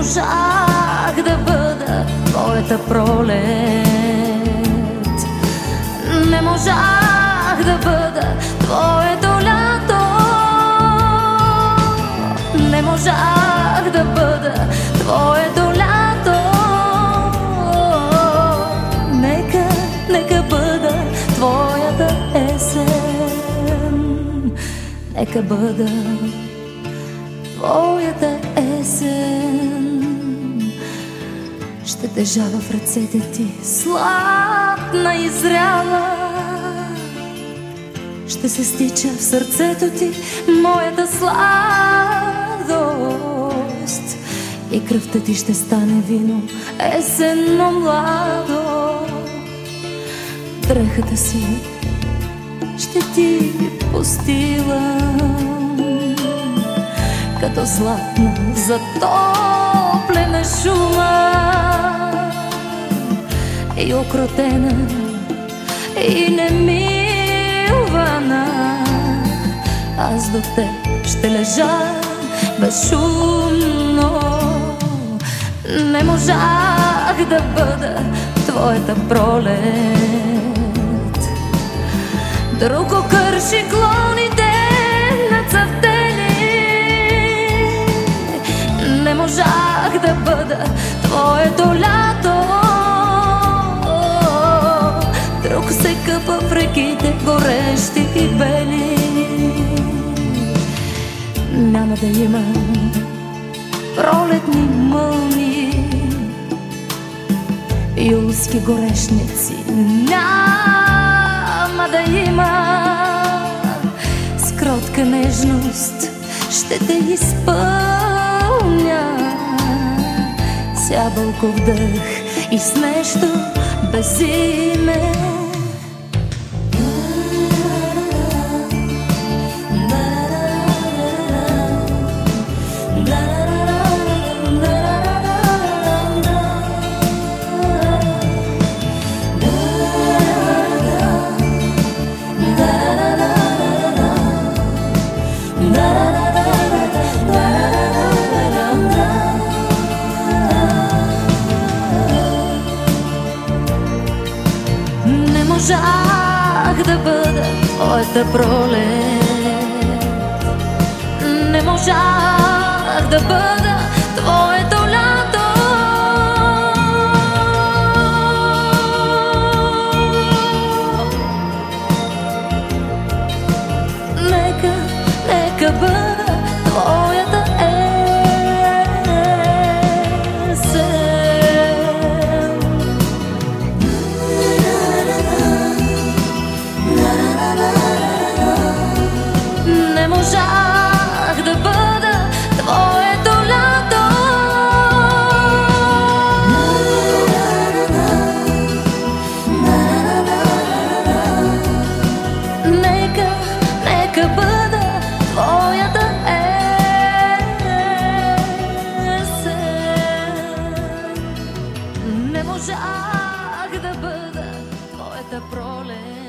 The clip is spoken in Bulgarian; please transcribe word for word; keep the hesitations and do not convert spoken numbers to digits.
можах да бъда твоята пролет. Не можах да бъда твоето лято. Не можах да бъда твоето лято. Нека, нека бъда твоята есен. Нека бъда твоята есен. Ще държа в ръцете ти сладна и зряла. Ще се стича в сърцето ти моята сладост. И кръвта ти ще стане вино есенно младо. Дрехата си ще ти постилам, като златна затоплена шума. И окротена, и немилвана, аз до теб ще лежа безшумно. Не можах да бъда твоята пролет. Друг окърши клоните нацъфтели. Не можах да бъда твоето лято. Друг се къпа в реките горещи и бели. Няма да има пролетни мълни, юлски горешници. Няма да има. С кротка нежност ще те изпълня с ябълков дъх и с нещо без име. Не можах да бъда твоята пролет. Не можах да бъда твоето лято. Нека, нека бъда твоята есен. Не можах да бъда твоето лято. Нека, нека бъда твоята есен. Не можах да бъда твоята пролет.